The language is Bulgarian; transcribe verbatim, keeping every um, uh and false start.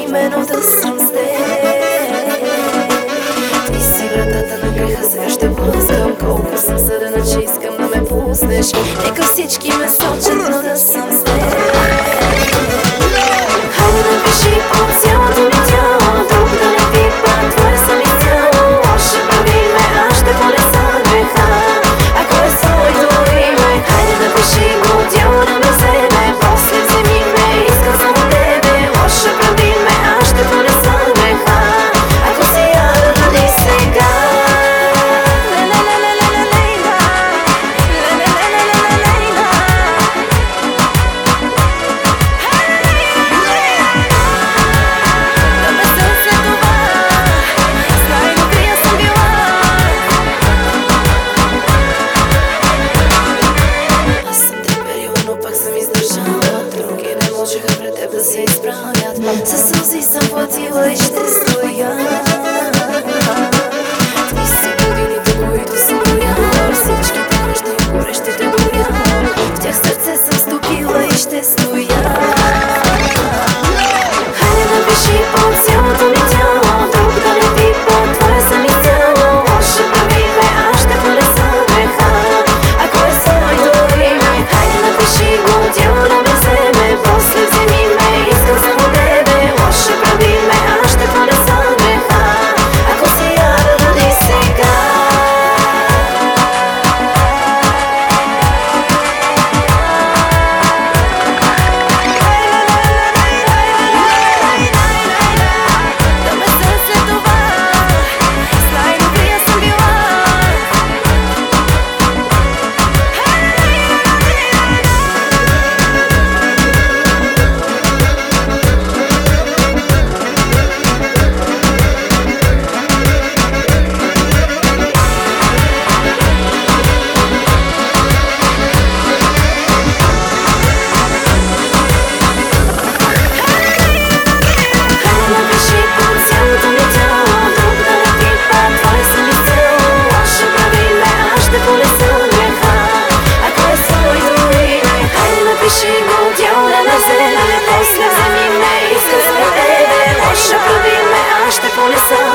именно да съм с теб. Ти си вратата на греха, сега ще блъскам. Колко съм съдена, че искам да ме пуснеш. Нека всички ме сочат, но да съм с теб. Хайде напиши по цялото ми тяло, друг да не пипа, твое съм изцяло. Лошо прави ме, аз ще понеса греха, ако е своето име. Хайде напиши го, дяло да ме вземе, после вземи ме, искам само тебе. Лошо прави ме, аз ще понеса греха, ако си я ради сега. Да се изправят, със сълзи съм платила и ще стоя. Ти си годините, които съм бояла, всичките нощи и горещите горя. В тях сърце съм стопила и ще стоя. Хайде напиши по цялото ми тяло, друг да не пипа, твое съм изцяло. Лошо прави ме, аз ще понеса греха, ако е своето име. Хайде напиши го, дяло да ме вземе, после вземи ме, искам само тебе. Лошо прави ме, аз ще понеса греха, ако си я ради сега. Да ме се след това, с най-добрия съм била. Напиши по цялото ми тяло, друг да не пипа, твое съм изцяло. Лошо прави ме, аз ще понеса греха, ако е своето име. Хайде напиши го, дяло да ме вземе, после вземи ме, искам само тебе. Лошо прави ме, аз ще понеса